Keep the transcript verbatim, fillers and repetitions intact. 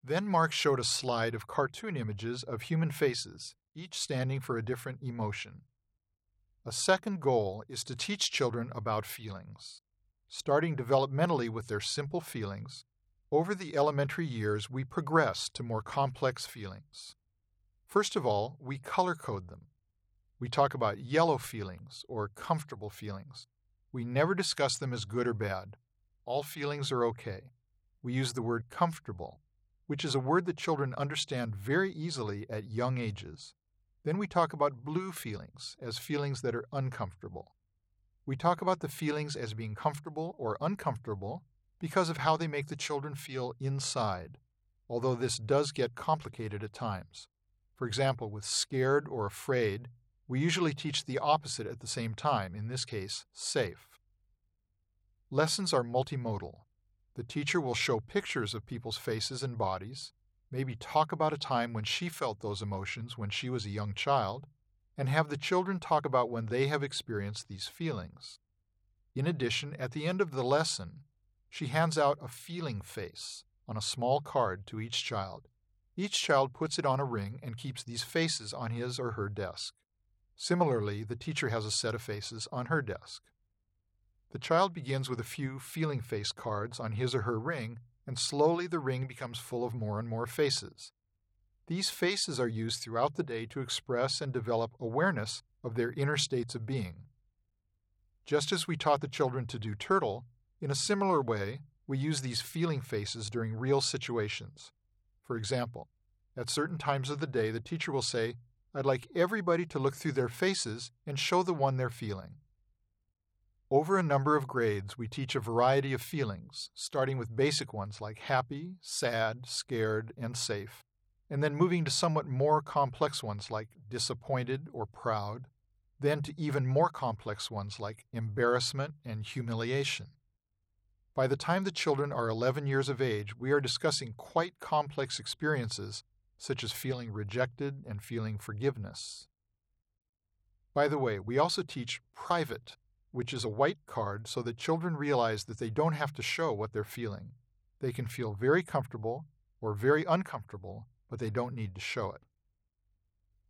Then Mark showed a slide of cartoon images of human faces, each standing for a different emotion. A second goal is to teach children about feelings. Starting developmentally with their simple feelings, over the elementary years we progress to more complex feelings. First of all, we color code them. We talk about yellow feelings or comfortable feelings. We never discuss them as good or bad. All feelings are okay. We use the word comfortable, which is a word that children understand very easily at young ages. Then we talk about blue feelings as feelings that are uncomfortable. We talk about the feelings as being comfortable or uncomfortable because of how they make the children feel inside, although this does get complicated at times. For example, with scared or afraid, we usually teach the opposite at the same time, in this case, safe. Lessons are multimodal. The teacher will show pictures of people's faces and bodies, maybe talk about a time when she felt those emotions when she was a young child, and have the children talk about when they have experienced these feelings. In addition, at the end of the lesson, she hands out a feeling face on a small card to each child. Each child puts it on a ring and keeps these faces on his or her desk. Similarly, the teacher has a set of faces on her desk. The child begins with a few feeling face cards on his or her ring, and slowly the ring becomes full of more and more faces. These faces are used throughout the day to express and develop awareness of their inner states of being. Just as we taught the children to do turtle, in a similar way, we use these feeling faces during real situations. For example, at certain times of the day, the teacher will say, "I'd like everybody to look through their faces and show the one they're feeling." Over a number of grades, we teach a variety of feelings, starting with basic ones like happy, sad, scared, and safe, and then moving to somewhat more complex ones like disappointed or proud, then to even more complex ones like embarrassment and humiliation. By the time the children are eleven years of age, we are discussing quite complex experiences such as feeling rejected and feeling forgiveness. By the way, we also teach private, which is a white card so that children realize that they don't have to show what they're feeling. They can feel very comfortable or very uncomfortable, but they don't need to show it.